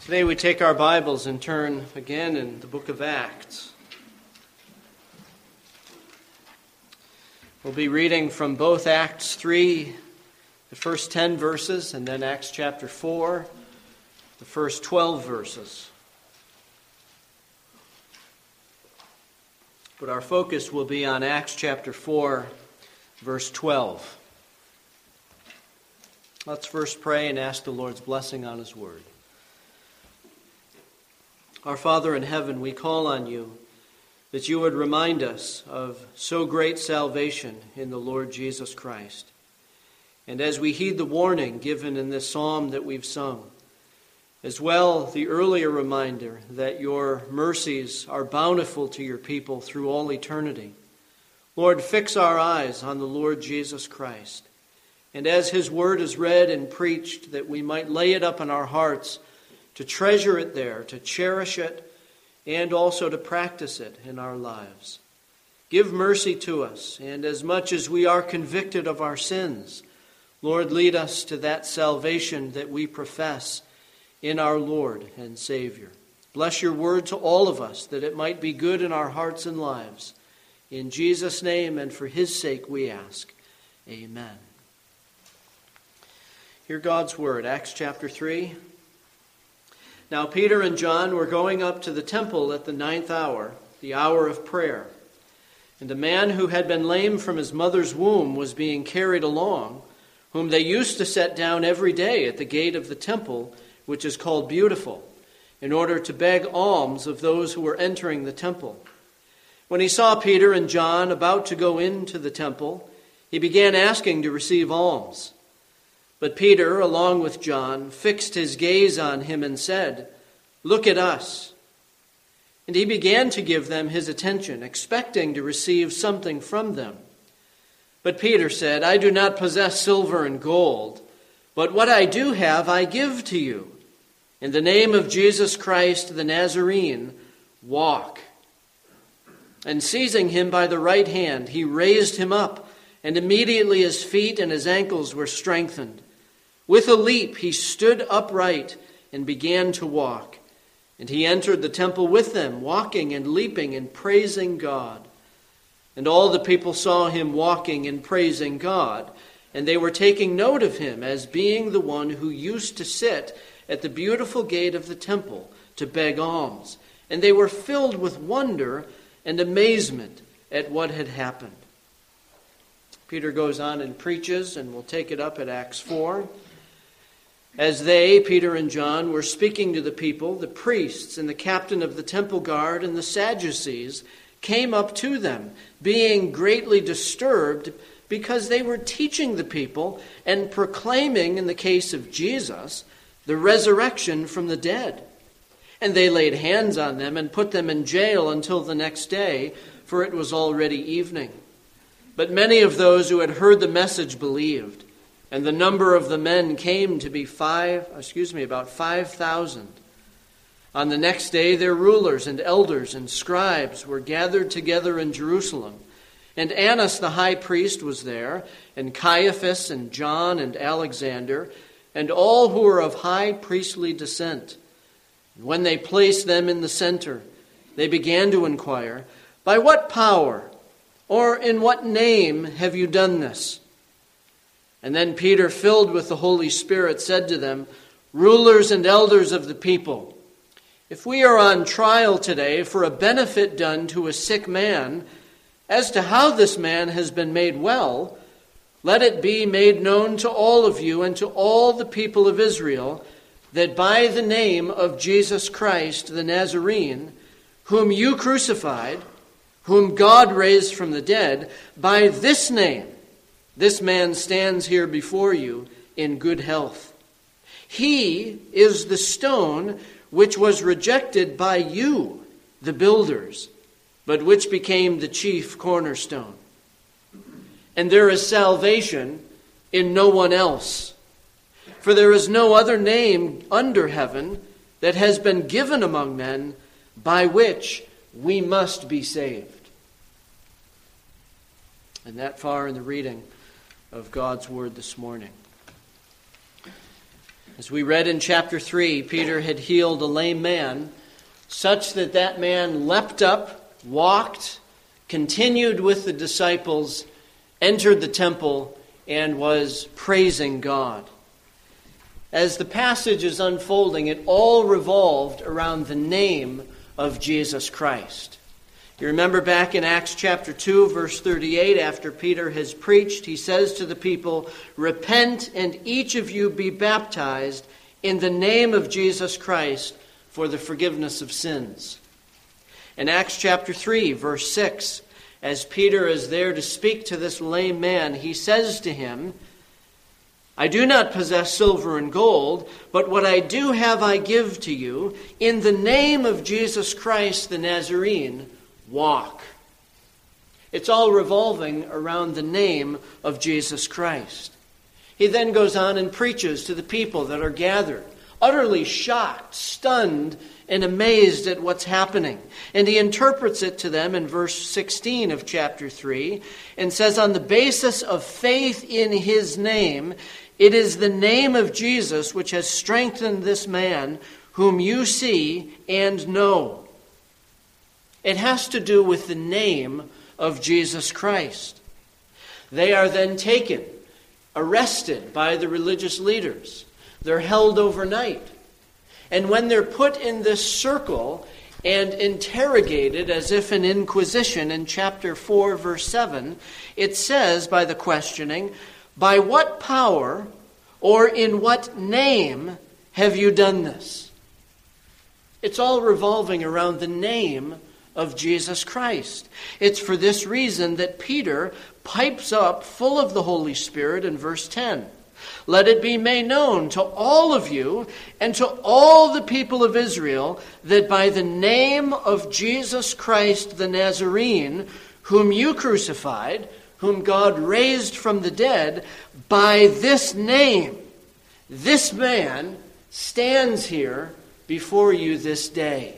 Today we take our Bibles and turn again in the book of Acts. We'll be reading from both Acts 3, the first 10 verses, and then Acts chapter 4, the first 12 verses. But our focus will be on Acts chapter 4, verse 12. Let's first pray and ask the Lord's blessing on His word. Our Father in heaven, we call on you that you would remind us of so great salvation in the Lord Jesus Christ. And as we heed the warning given in this psalm that we've sung, as well the earlier reminder that your mercies are bountiful to your people through all eternity, Lord, fix our eyes on the Lord Jesus Christ. And as his word is read and preached, that we might lay it up in our hearts to treasure it there, to cherish it, and also to practice it in our lives. Give mercy to us, and as much as we are convicted of our sins, Lord, lead us to that salvation that we profess in our Lord and Savior. Bless your word to all of us, that it might be good in our hearts and lives. In Jesus' name and for his sake we ask. Amen. Hear God's word, Acts chapter 3. Now Peter and John were going up to the temple at the 9th hour, the hour of prayer. And a man who had been lame from his mother's womb was being carried along, whom they used to set down every day at the gate of the temple, which is called Beautiful, in order to beg alms of those who were entering the temple. When he saw Peter and John about to go into the temple, he began asking to receive alms. But Peter, along with John, fixed his gaze on him and said, "Look at us." And he began to give them his attention, expecting to receive something from them. But Peter said, "I do not possess silver and gold, but what I do have I give to you. In the name of Jesus Christ the Nazarene, walk." And seizing him by the right hand, he raised him up, and immediately his feet and his ankles were strengthened. With a leap he stood upright and began to walk. And he entered the temple with them, walking and leaping and praising God. And all the people saw him walking and praising God, and they were taking note of him as being the one who used to sit at the beautiful gate of the temple to beg alms. And they were filled with wonder and amazement at what had happened. Peter goes on and preaches, and we'll take it up at Acts 4. As they, Peter and John, were speaking to the people, the priests and the captain of the temple guard and the Sadducees came up to them, being greatly disturbed because they were teaching the people and proclaiming, in the case of Jesus, the resurrection from the dead. And they laid hands on them and put them in jail until the next day, for it was already evening. But many of those who had heard the message believed, and the number of the men came to be about 5,000. On the next day, their rulers and elders and scribes were gathered together in Jerusalem. And Annas the high priest was there, and Caiaphas and John and Alexander, and all who were of high priestly descent. And when they placed them in the center, they began to inquire, "By what power or in what name have you done this?" And then Peter, filled with the Holy Spirit, said to them, "Rulers and elders of the people, if we are on trial today for a benefit done to a sick man, as to how this man has been made well, let it be made known to all of you and to all the people of Israel that by the name of Jesus Christ the Nazarene, whom you crucified, whom God raised from the dead, by this name, this man stands here before you in good health. He is the stone which was rejected by you, the builders, but which became the chief cornerstone. And there is salvation in no one else. For there is no other name under heaven that has been given among men by which we must be saved." And that far in the reading of God's word this morning. As we read in chapter 3, Peter had healed a lame man, such that that man leapt up, walked, continued with the disciples, entered the temple, and was praising God. As the passage is unfolding, it all revolved around the name of Jesus Christ. You remember back in Acts chapter 2, verse 38, after Peter has preached, he says to the people, "Repent and each of you be baptized in the name of Jesus Christ for the forgiveness of sins." In Acts chapter 3, verse 6, as Peter is there to speak to this lame man, he says to him, "I do not possess silver and gold, but what I do have I give to you. In the name of Jesus Christ the Nazarene, walk." It's all revolving around the name of Jesus Christ. He then goes on and preaches to the people that are gathered, utterly shocked, stunned, and amazed at what's happening. And he interprets it to them in verse 16 of chapter 3 and says, "On the basis of faith in his name, it is the name of Jesus which has strengthened this man whom you see and know." It has to do with the name of Jesus Christ. They are then taken, arrested by the religious leaders. They're held overnight. And when they're put in this circle and interrogated as if an inquisition in chapter 4, verse 7, it says by the questioning, "By what power or in what name have you done this?" It's all revolving around the name of Jesus Christ. It's for this reason that Peter pipes up full of the Holy Spirit in verse 10. "Let it be made known to all of you and to all the people of Israel that by the name of Jesus Christ the Nazarene, whom you crucified, whom God raised from the dead, by this name, this man stands here before you this day."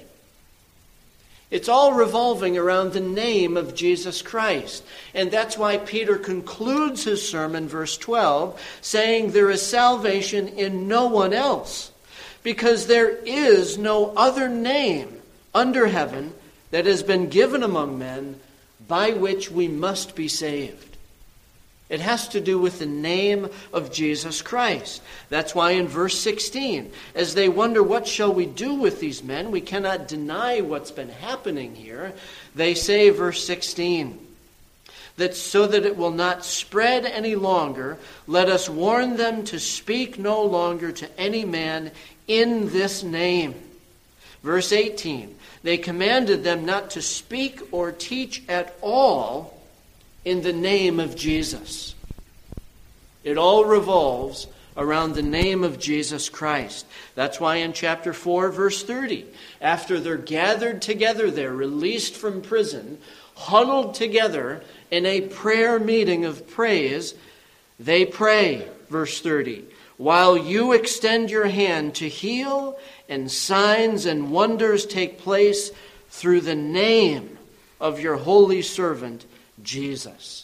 It's all revolving around the name of Jesus Christ. And that's why Peter concludes his sermon, verse 12, saying there is salvation in no one else, because there is no other name under heaven that has been given among men by which we must be saved. It has to do with the name of Jesus Christ. That's why in verse 16, as they wonder what shall we do with these men, we cannot deny what's been happening here. They say, verse 16, that so that it will not spread any longer, let us warn them to speak no longer to any man in this name. Verse 18, they commanded them not to speak or teach at all in the name of Jesus. It all revolves around the name of Jesus Christ. That's why in chapter 4, verse 30, after they're gathered together there, released from prison, huddled together in a prayer meeting of praise, they pray, verse 30, "While you extend your hand to heal, and signs and wonders take place through the name of your holy servant, Jesus."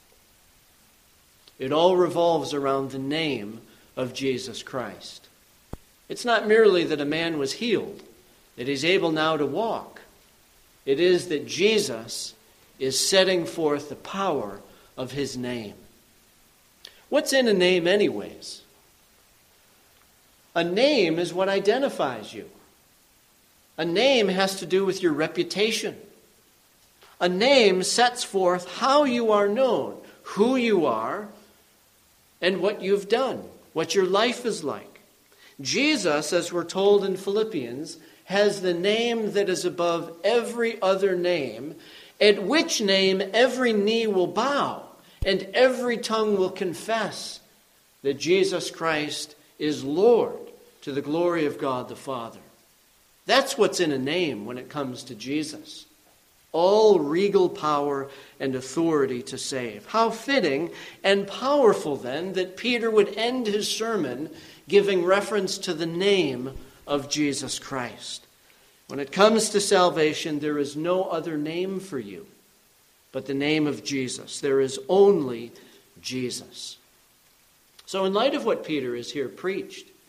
It all revolves around the name of Jesus Christ. It's not merely that a man was healed, that he's able now to walk. It is that Jesus is setting forth the power of his name. What's in a name anyways? A name is what identifies you. A name has to do with your reputation. A name sets forth how you are known, who you are, and what you've done, what your life is like. Jesus, as we're told in Philippians, has the name that is above every other name, at which name every knee will bow and every tongue will confess that Jesus Christ is Lord, to the glory of God the Father. That's what's in a name when it comes to Jesus. All regal power and authority to save. How fitting and powerful then that Peter would end his sermon giving reference to the name of Jesus Christ. When it comes to salvation, there is no other name for you but the name of Jesus. There is only Jesus. So in light of what Peter has here preached,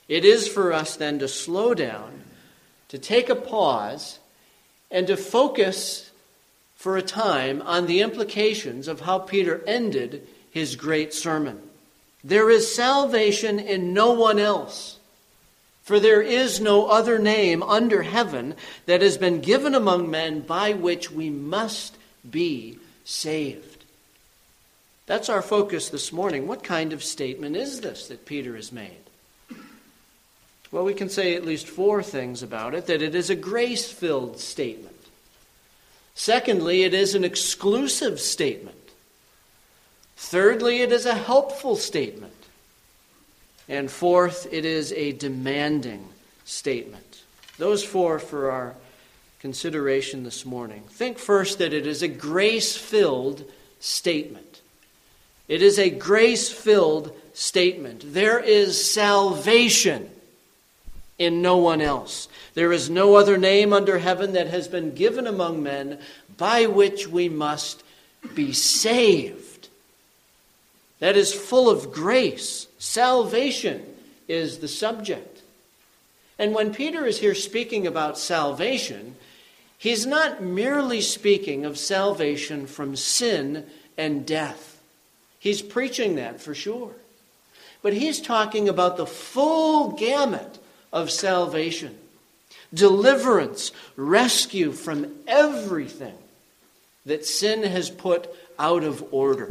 It is for us then to slow down, to take a pause, and to focus for a time on the implications of how Peter ended his great sermon. There is salvation in no one else, for there is no other name under heaven that has been given among men by which we must be saved. That's our focus this morning. What kind of statement is this that Peter has made? Well, we can say at least 4 things about it. That it is a grace-filled statement. Secondly, it is an exclusive statement. Thirdly, it is a helpful statement. And fourth, it is a demanding statement. Those 4 for our consideration this morning. Think first that it is a grace-filled statement. It is a grace-filled statement. There is salvation in no one else. There is no other name under heaven that has been given among men by which we must be saved. That is full of grace. Salvation is the subject. And when Peter is here speaking about salvation, he's not merely speaking of salvation from sin and death. He's preaching that for sure. But he's talking about the full gamut of salvation, deliverance, rescue from everything that sin has put out of order.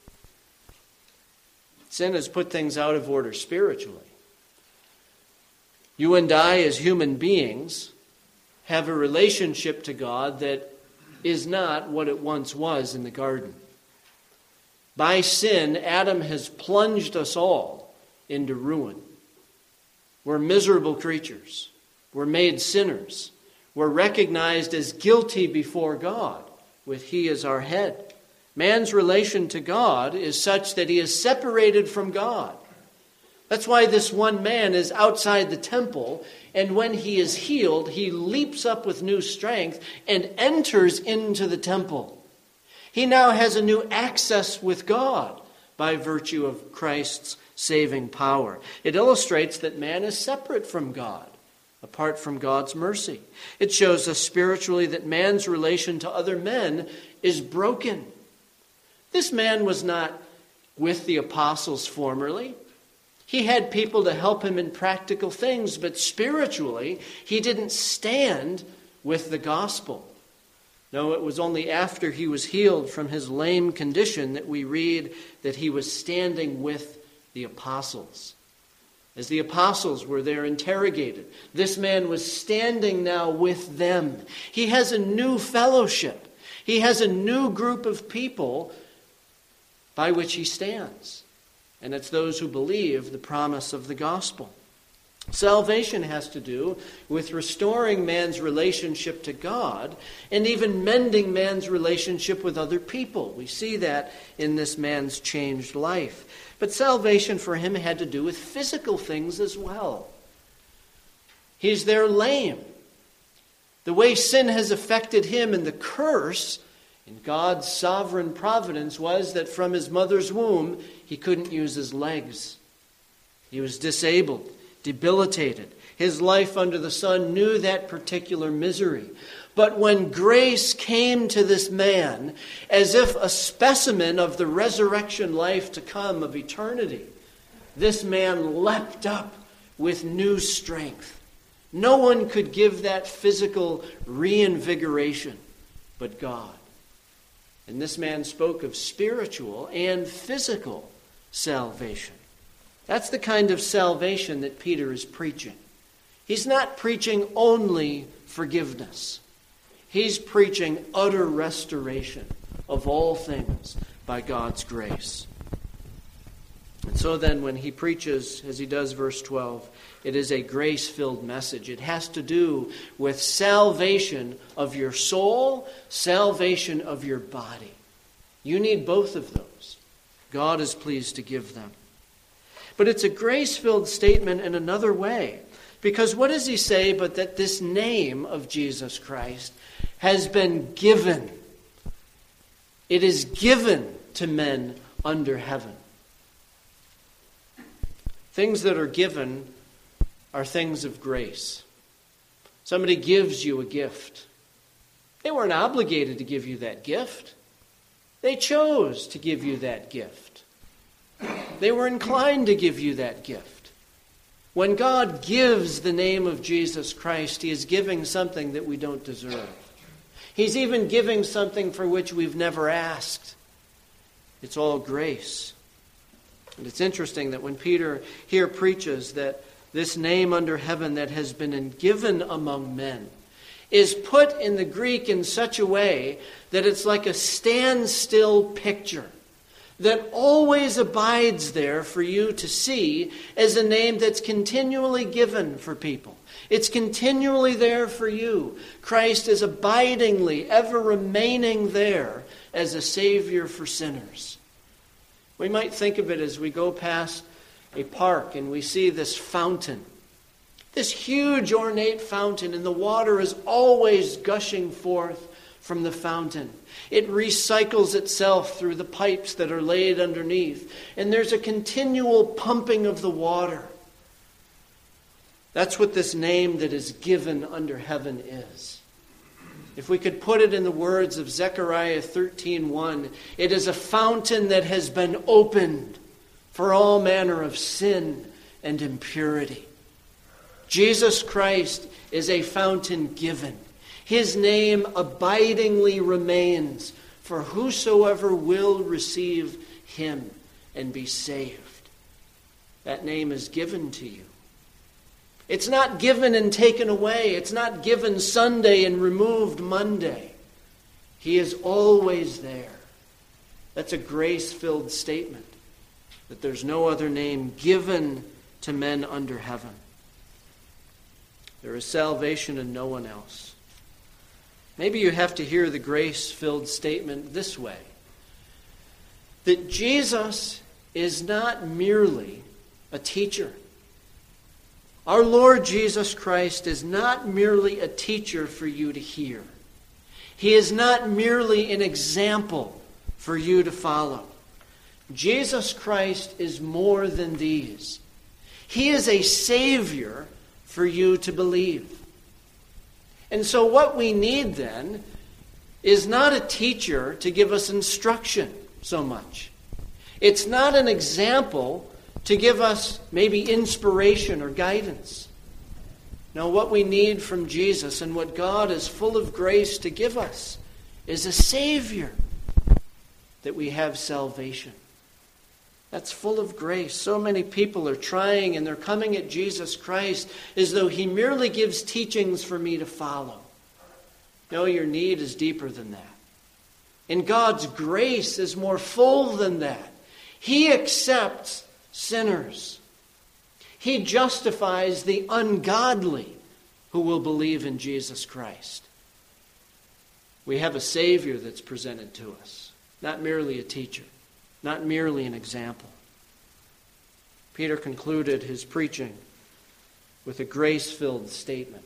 Sin has put things out of order spiritually. You and I, as human beings, have a relationship to God that is not what it once was in the garden. By sin, Adam has plunged us all into ruin. We're miserable creatures. We're made sinners. We're recognized as guilty before God, with He as our head. Man's relation to God is such that he is separated from God. That's why this one man is outside the temple, and when he is healed, he leaps up with new strength and enters into the temple. He now has a new access with God by virtue of Christ's saving power. It illustrates that man is separate from God, apart from God's mercy. It shows us spiritually that man's relation to other men is broken. This man was not with the apostles formerly. He had people to help him in practical things, but spiritually, he didn't stand with the gospel. No, it was only after he was healed from his lame condition that we read that he was standing with the apostles. As the apostles were there interrogated, this man was standing now with them. He has a new fellowship. He has a new group of people by which he stands. And it's those who believe the promise of the gospel. Salvation has to do with restoring man's relationship to God and even mending man's relationship with other people. We see that in this man's changed life. But salvation for him had to do with physical things as well. He's there lame. The way sin has affected him and the curse in God's sovereign providence was that from his mother's womb, he couldn't use his legs. He was disabled, debilitated. His life under the sun knew that particular misery. But when grace came to this man, as if a specimen of the resurrection life to come of eternity, this man leapt up with new strength. No one could give that physical reinvigoration but God. And this man spoke of spiritual and physical salvation. That's the kind of salvation that Peter is preaching. He's not preaching only forgiveness. He's preaching utter restoration of all things by God's grace. And so then when he preaches, as he does verse 12, it is a grace-filled message. It has to do with salvation of your soul, salvation of your body. You need both of those. God is pleased to give them. But it's a grace-filled statement in another way. Because what does he say but that this name of Jesus Christ has been given? It is given to men under heaven. Things that are given are things of grace. Somebody gives you a gift. They weren't obligated to give you that gift. They chose to give you that gift. They were inclined to give you that gift. When God gives the name of Jesus Christ, He is giving something that we don't deserve. He's even giving something for which we've never asked. It's all grace. And it's interesting that when Peter here preaches that this name under heaven that has been given among men is put in the Greek in such a way that it's like a standstill picture that always abides there for you to see as a name that's continually given for people. It's continually there for you. Christ is abidingly, ever remaining there as a Savior for sinners. We might think of it as we go past a park and we see this fountain. This huge ornate fountain, and the water is always gushing forth from the fountain. It recycles itself through the pipes that are laid underneath, and there's a continual pumping of the water. That's what this name that is given under heaven is. If we could put it in the words of Zechariah 13:1, it is a fountain that has been opened for all manner of sin and impurity. Jesus Christ is a fountain given. His name abidingly remains for whosoever will receive Him and be saved. That name is given to you. It's not given and taken away. It's not given Sunday and removed Monday. He is always there. That's a grace-filled statement, that there's no other name given to men under heaven. There is salvation in no one else. Maybe you have to hear the grace-filled statement this way, that Jesus is not merely a teacher. Our Lord Jesus Christ is not merely a teacher for you to hear. He is not merely an example for you to follow. Jesus Christ is more than these. He is a Savior for you to believe. And so what we need then is not a teacher to give us instruction so much. It's not an example to give us maybe inspiration or guidance. No, what we need from Jesus and what God is full of grace to give us is a Savior, that we have salvation. That's full of grace. So many people are trying and they're coming at Jesus Christ as though He merely gives teachings for me to follow. No, your need is deeper than that. And God's grace is more full than that. He accepts sinners. He justifies the ungodly who will believe in Jesus Christ. We have a Savior that's presented to us, not merely a teacher, not merely an example. Peter concluded his preaching with a grace-filled statement.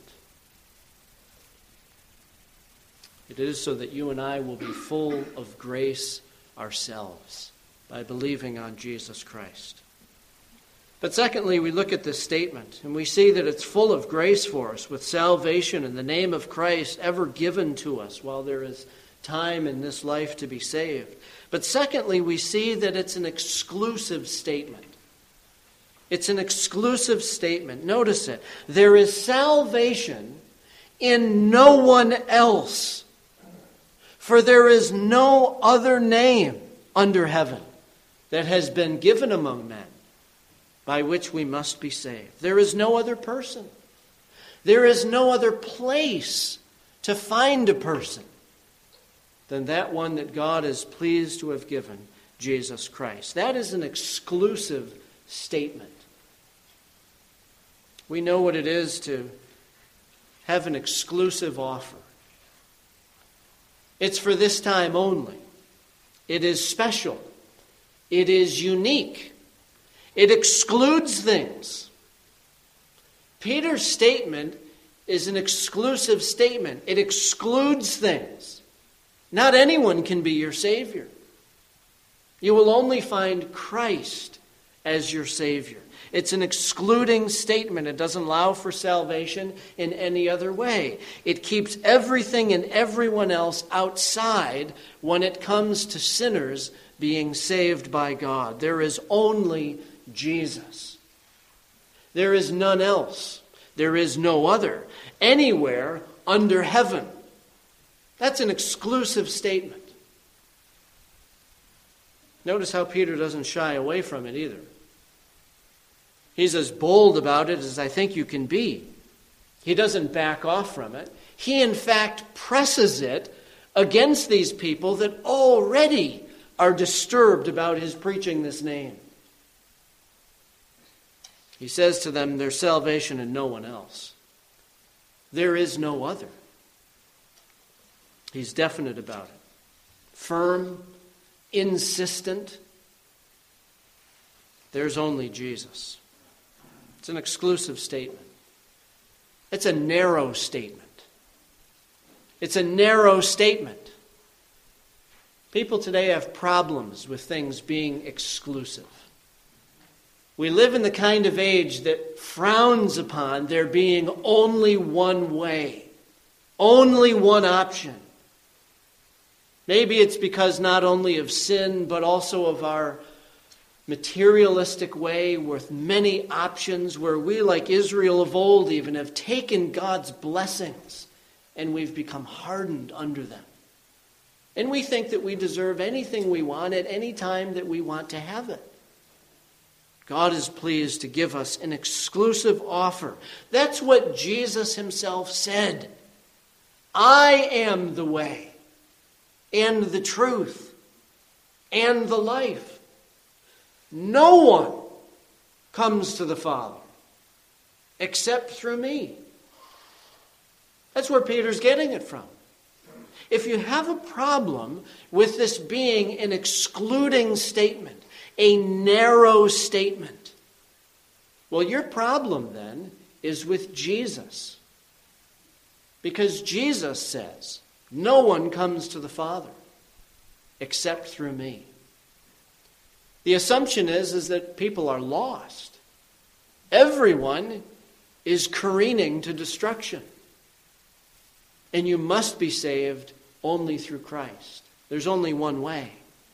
It is so that you and I will be full of grace ourselves by believing on Jesus Christ. But secondly, we look at this statement and we see that it's full of grace for us, with salvation in the name of Christ ever given to us while there is time in this life to be saved. But secondly, we see that it's an exclusive statement. It's an exclusive statement. Notice it. There is salvation in no one else, for there is no other name under heaven that has been given among men by which we must be saved. There is no other person. There is no other place to find a person than that one that God is pleased to have given, Jesus Christ. That is an exclusive statement. We know what it is to have an exclusive offer. It's for this time only. It is special. It is unique. It excludes things. Peter's statement is an exclusive statement. It excludes things. Not anyone can be your Savior. You will only find Christ as your Savior. It's an excluding statement. It doesn't allow for salvation in any other way. It keeps everything and everyone else outside when it comes to sinners being saved by God. There is only Jesus. There is none else. There is no other anywhere under heaven. That's an exclusive statement. Notice how Peter doesn't shy away from it either. He's as bold about it as I think you can be. He doesn't back off from it. He, in fact, presses it against these people that already are disturbed about his preaching this name. He says to them, there's salvation in no one else. There is no other. He's definite about it. Firm, insistent. There's only Jesus. It's an exclusive statement. It's a narrow statement. It's a narrow statement. People today have problems with things being exclusive. We live in the kind of age that frowns upon there being only one way, only one option. Maybe it's because not only of sin, but also of our materialistic way with many options where we, like Israel of old even, have taken God's blessings and we've become hardened under them. And we think that we deserve anything we want at any time that we want to have it. God is pleased to give us an exclusive offer. That's what Jesus himself said. I am the way and the truth and the life. No one comes to the Father except through me. That's where Peter's getting it from. If you have a problem with this being an excluding statement, a narrow statement, well, your problem then is with Jesus. Because Jesus says, no one comes to the Father except through me. The assumption is that people are lost. Everyone is careening to destruction. And you must be saved only through Christ. There's only one way.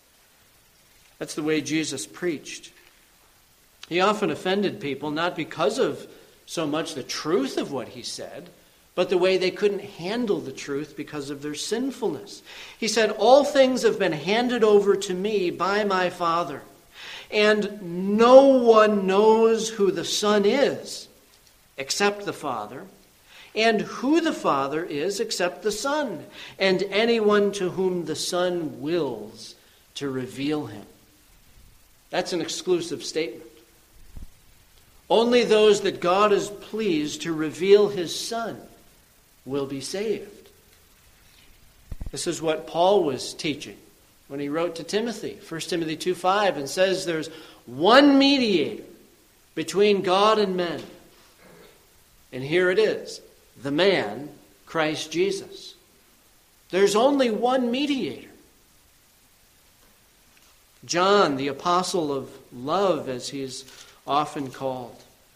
That's the way Jesus preached. He often offended people, not because of so much the truth of what he said, but the way they couldn't handle the truth because of their sinfulness. He said, all things have been handed over to me by my Father, and no one knows who the Son is except the Father, and who the Father is except the Son, and anyone to whom the Son wills to reveal him. That's an exclusive statement. Only those that God is pleased to reveal his Son will be saved. This is what Paul was teaching when he wrote to Timothy, 1 Timothy 2:5, and says there's one mediator between God and men. And here it is, the man, Christ Jesus. There's only one mediator. John, the apostle of love, as he's often called,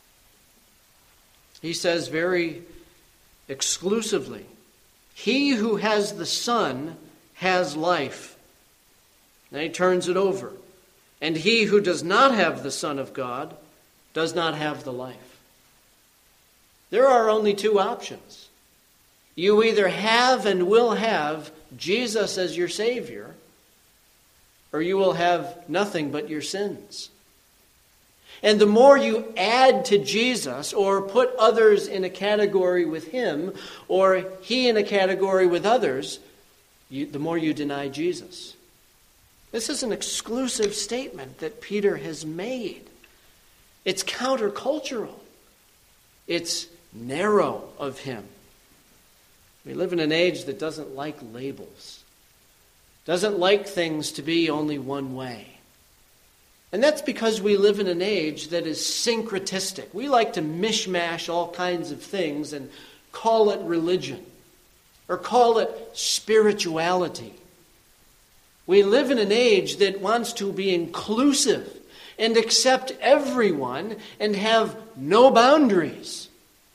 he says very exclusively, he who has the Son has life. Then he turns it over. And he who does not have the Son of God does not have the life. There are only two options. You either have and will have Jesus as your Savior, or you will have nothing but your sins. And the more you add to Jesus, or put others in a category with him, or he in a category with others, the more you deny Jesus. This is an exclusive statement that Peter has made. It's countercultural. It's narrow of him. We live in an age that doesn't like labels, doesn't like things to be only one way. And that's because we live in an age that is syncretistic. We like to mishmash all kinds of things and call it religion or call it spirituality. We live in an age that wants to be inclusive and accept everyone and have no boundaries.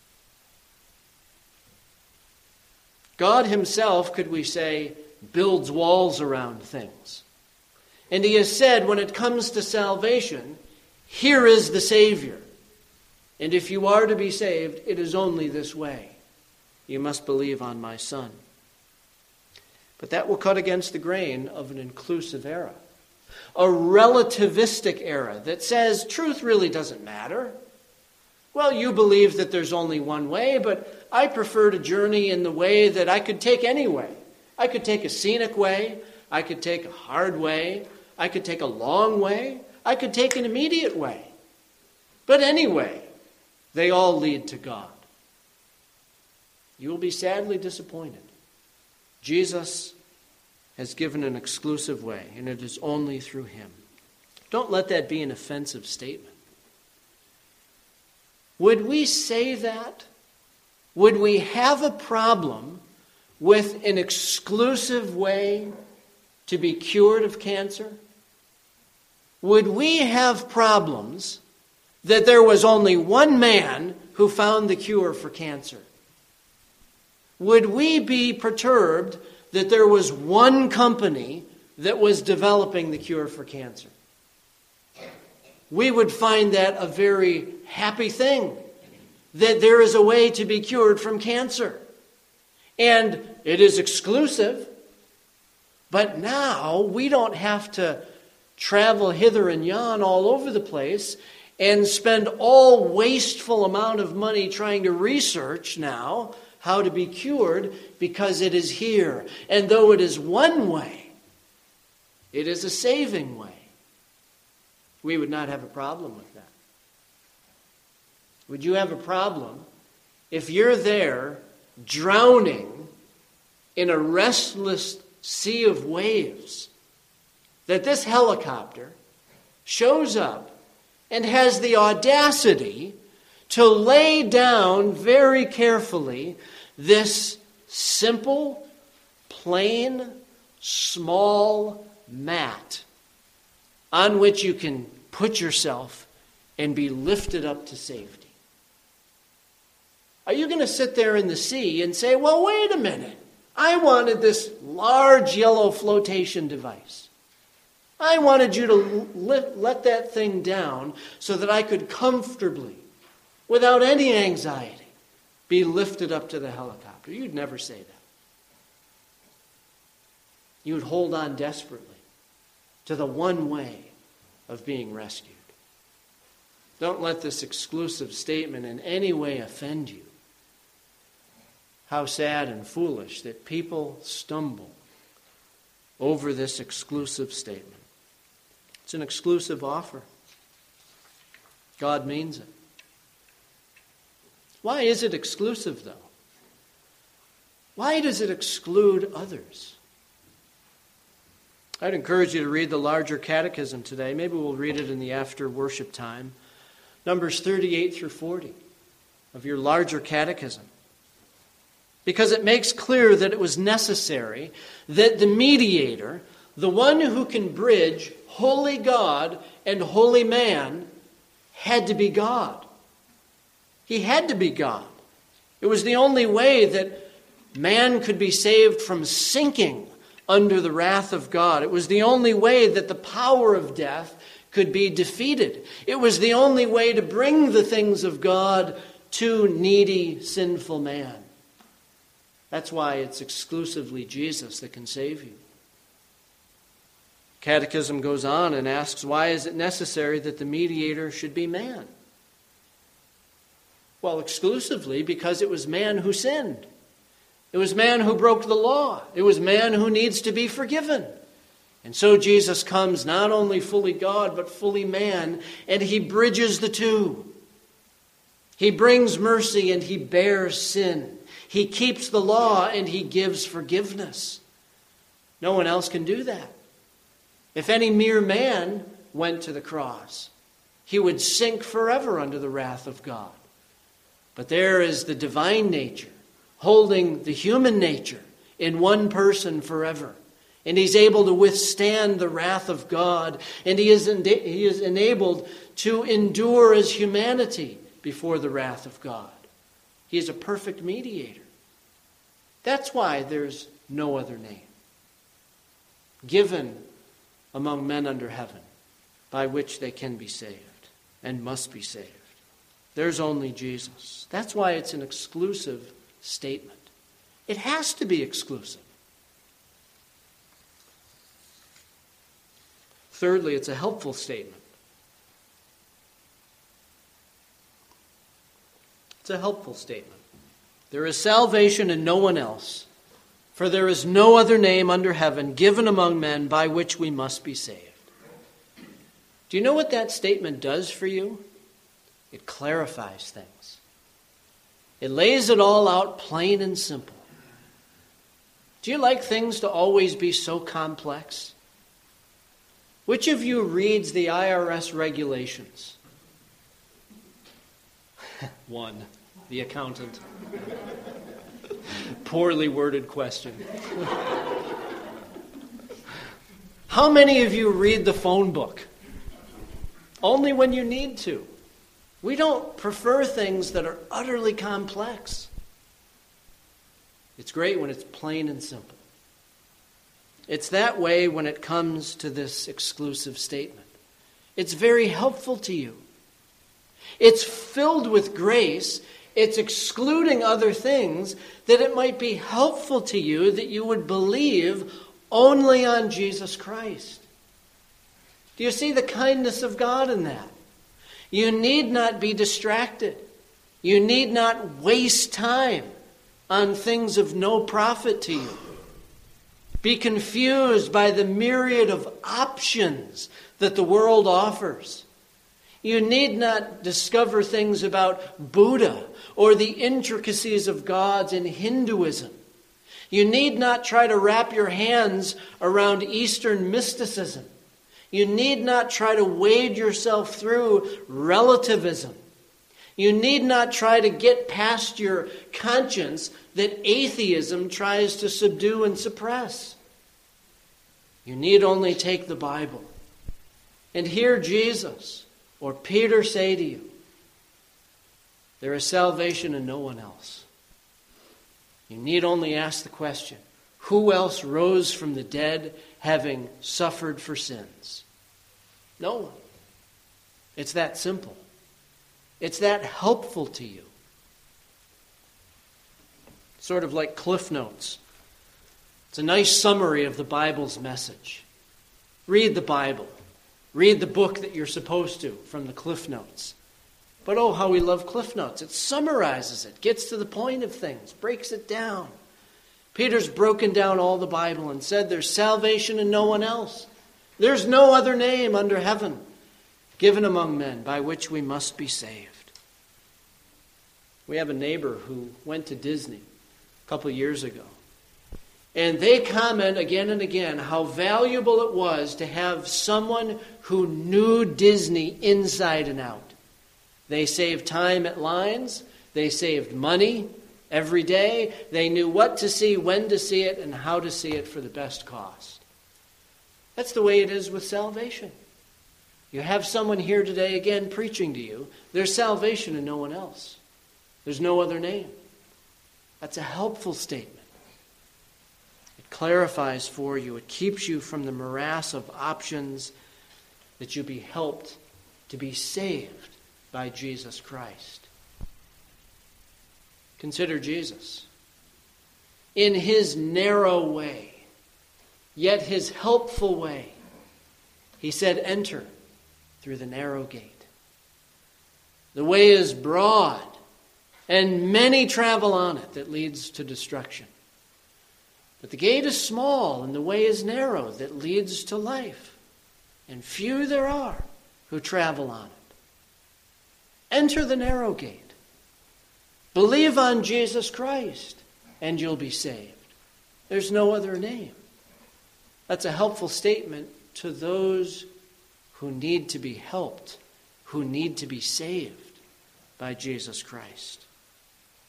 God himself, could we say, builds walls around things. And he has said, when it comes to salvation, here is the Savior. And if you are to be saved, it is only this way. You must believe on my Son. But that will cut against the grain of an inclusive era. A relativistic era that says truth really doesn't matter. Well, you believe that there's only one way, but I prefer to journey in the way that I could take any way. I could take a scenic way. I could take a hard way. I could take a long way. I could take an immediate way. But anyway, they all lead to God. You will be sadly disappointed. Jesus has given an exclusive way, and it is only through him. Don't let that be an offensive statement. Would we say that? Would we have a problem with an exclusive way to be cured of cancer? Would we have problems that there was only one man who found the cure for cancer? Would we be perturbed that there was one company that was developing the cure for cancer? We would find that a very happy thing, that there is a way to be cured from cancer. And it is exclusive, but now we don't have to travel hither and yon all over the place and spend all wasteful amount of money trying to research now how to be cured, because it is here. And though it is one way, it is a saving way. We would not have a problem with that. Would you have a problem if you're there drowning in a restless sea of waves, that this helicopter shows up and has the audacity to lay down very carefully this simple, plain, small mat on which you can put yourself and be lifted up to safety? Are you going to sit there in the sea and say, well, wait a minute, I wanted this large yellow flotation device. I wanted you to let that thing down so that I could comfortably, without any anxiety, be lifted up to the helicopter. You'd never say that. You would hold on desperately to the one way of being rescued. Don't let this exclusive statement in any way offend you. How sad and foolish that people stumble over this exclusive statement. It's an exclusive offer. God means it. Why is it exclusive, though? Why does it exclude others? I'd encourage you to read the larger catechism today. Maybe we'll read it in the after worship time. Numbers 38 through 40 of your larger catechism. Because it makes clear that it was necessary that the mediator, the one who can bridge holy God and holy man, had to be God. He had to be God. It was the only way that man could be saved from sinking under the wrath of God. It was the only way that the power of death could be defeated. It was the only way to bring the things of God to needy, sinful man. That's why it's exclusively Jesus that can save you. Catechism goes on and asks, why is it necessary that the mediator should be man? Well, exclusively because it was man who sinned. It was man who broke the law. It was man who needs to be forgiven. And so Jesus comes not only fully God, but fully man, and he bridges the two. He brings mercy and he bears sin. He keeps the law and he gives forgiveness. No one else can do that. If any mere man went to the cross, he would sink forever under the wrath of God. But there is the divine nature holding the human nature in one person forever. And he's able to withstand the wrath of God. And he is enabled to endure as humanity before the wrath of God. He is a perfect mediator. That's why there's no other name given among men under heaven by which they can be saved and must be saved. There's only Jesus. That's why it's an exclusive statement. It has to be exclusive. Thirdly, it's a helpful statement. It's a helpful statement. There is salvation in no one else, for there is no other name under heaven given among men by which we must be saved. Do you know what that statement does for you? It clarifies things. It lays it all out plain and simple. Do you like things to always be so complex? Which of you reads the IRS regulations? One, the accountant. Poorly worded question. How many of you read the phone book? Only when you need to. We don't prefer things that are utterly complex. It's great when it's plain and simple. It's that way when it comes to this exclusive statement. It's very helpful to you. It's filled with grace. It's excluding other things that it might be helpful to you that you would believe only on Jesus Christ. Do you see the kindness of God in that? You need not be distracted. You need not waste time on things of no profit to you. Be confused by the myriad of options that the world offers. You need not discover things about Buddha or the intricacies of gods in Hinduism. You need not try to wrap your hands around Eastern mysticism. You need not try to wade yourself through relativism. You need not try to get past your conscience that atheism tries to subdue and suppress. You need only take the Bible and hear Jesus or Peter say to you, there is salvation in no one else. You need only ask the question, who else rose from the dead having suffered for sins? No one. It's that simple. It's that helpful to you. Sort of like Cliff Notes. It's a nice summary of the Bible's message. Read the Bible. Read the book that you're supposed to from the Cliff Notes. But oh, how we love Cliff Notes. It summarizes it, gets to the point of things, breaks it down. Peter's broken down all the Bible and said there's salvation in no one else. There's no other name under heaven given among men by which we must be saved. We have a neighbor who went to Disney a couple of years ago. And they comment again and again how valuable it was to have someone who knew Disney inside and out. They saved time at lines. They saved money every day. They knew what to see, when to see it, and how to see it for the best cost. That's the way it is with salvation. You have someone here today again preaching to you. There's salvation in no one else. There's no other name. That's a helpful statement. It clarifies for you. It keeps you from the morass of options that you be helped to be saved by Jesus Christ. Consider Jesus. In his narrow way, yet his helpful way, he said, enter through the narrow gate. The way is broad, and many travel on it that leads to destruction. But the gate is small, and the way is narrow that leads to life. And few there are who travel on it. Enter the narrow gate. Believe on Jesus Christ, and you'll be saved. There's no other name. That's a helpful statement to those who need to be helped, who need to be saved by Jesus Christ.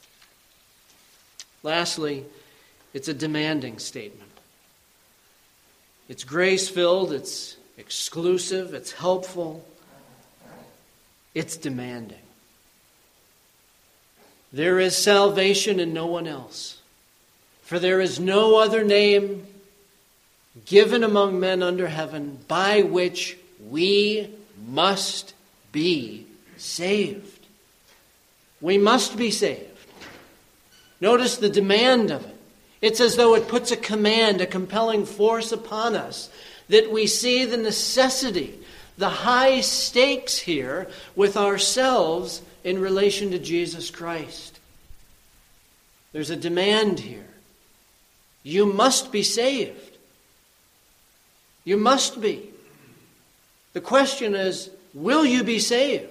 Lastly, it's a demanding statement. It's grace-filled, it's exclusive, it's helpful, it's demanding. There is salvation in no one else, for there is no other name given among men under heaven by which we must be saved. We must be saved. Notice the demand of it. It's as though it puts a command, a compelling force upon us, that we see the necessity, the high stakes here with ourselves in relation to Jesus Christ. There's a demand here. You must be saved. You must be. The question is, will you be saved?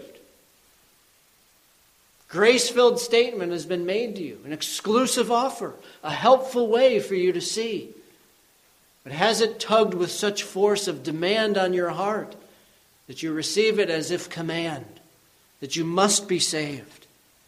Grace-filled statement has been made to you, an exclusive offer, a helpful way for you to see. But has it tugged with such force of demand on your heart that you receive it as if command, that you must be saved?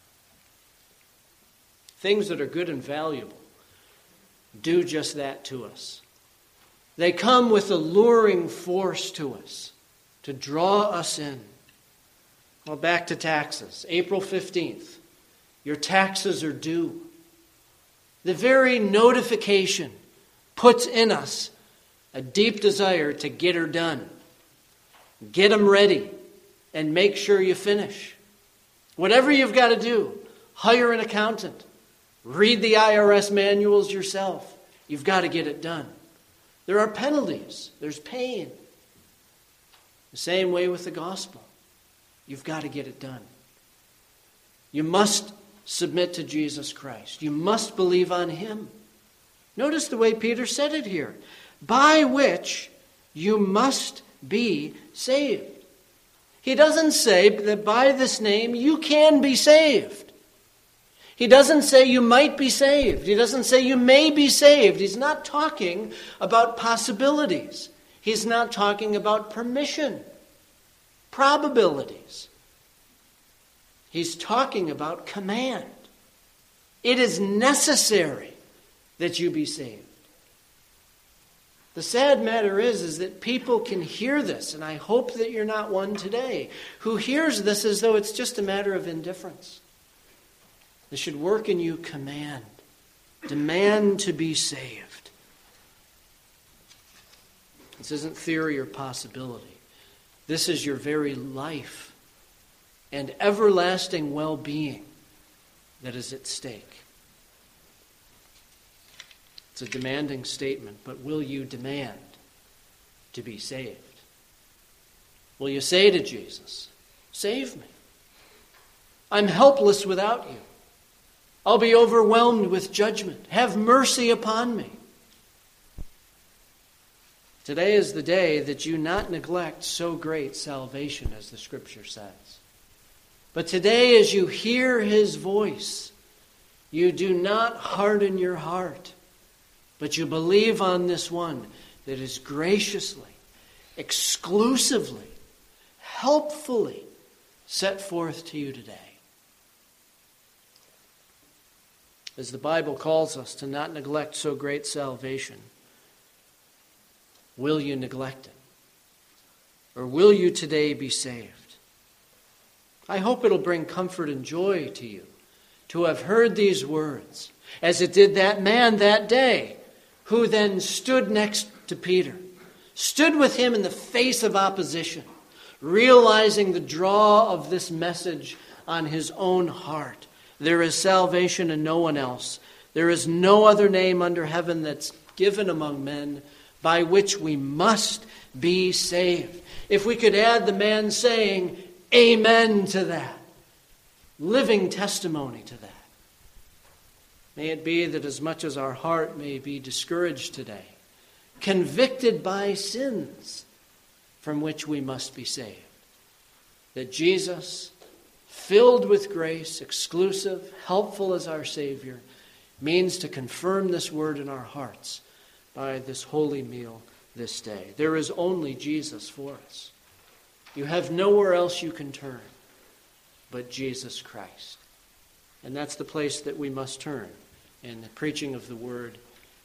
Things that are good and valuable do just that to us. They come with alluring force to us, to draw us in. Well, back to taxes. April 15th. Your taxes are due. The very notification puts in us a deep desire to get her done. Get them ready and make sure you finish. Whatever you've got to do, hire an accountant. Read the IRS manuals yourself. You've got to get it done. There are penalties. There's pain. The same way with the gospel. You've got to get it done. You must submit to Jesus Christ. You must believe on Him. Notice the way Peter said it here. By which you must be saved. He doesn't say that by this name you can be saved. He doesn't say you might be saved. He doesn't say you may be saved. He's not talking about possibilities. He's not talking about permission, probabilities. He's talking about command. It is necessary that you be saved. The sad matter is that people can hear this, and I hope that you're not one today, who hears this as though it's just a matter of indifference. This should work in you command. Demand to be saved. This isn't theory or possibility. This is your very life and everlasting well-being that is at stake. It's a demanding statement, but will you demand to be saved? Will you say to Jesus, save me? I'm helpless without you. I'll be overwhelmed with judgment. Have mercy upon me. Today is the day that you not neglect so great salvation as the Scripture says. But today as you hear His voice, you do not harden your heart, but you believe on this one that is graciously, exclusively, helpfully set forth to you today. As the Bible calls us to not neglect so great salvation, will you neglect it? Or will you today be saved? I hope it'll bring comfort and joy to you to have heard these words, as it did that man that day, who then stood next to Peter, stood with him in the face of opposition, realizing the draw of this message on his own heart. There is salvation in no one else. There is no other name under heaven that's given among men by which we must be saved. If we could add the man saying amen to that, living testimony to that. May it be that as much as our heart may be discouraged today, convicted by sins from which we must be saved, that Jesus, filled with grace, exclusive, helpful as our Savior, means to confirm this word in our hearts by this holy meal this day. There is only Jesus for us. You have nowhere else you can turn but Jesus Christ. And that's the place that we must turn in the preaching of the word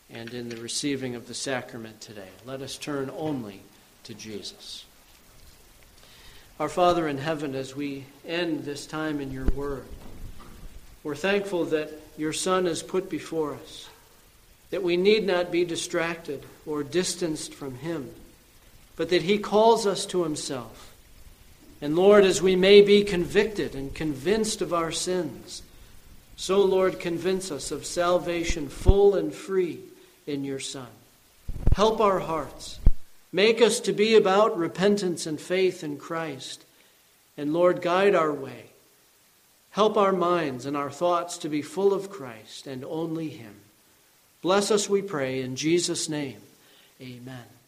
and in the receiving of the sacrament today. Let us turn only to Jesus. Our Father in heaven, as we end this time in your word, we're thankful that your Son is put before us, that we need not be distracted or distanced from him, but that he calls us to himself. And Lord, as we may be convicted and convinced of our sins, so, Lord, convince us of salvation full and free in your Son. Help our hearts. Make us to be about repentance and faith in Christ. And Lord, guide our way. Help our minds and our thoughts to be full of Christ and only him. Bless us, we pray, in Jesus' name. Amen.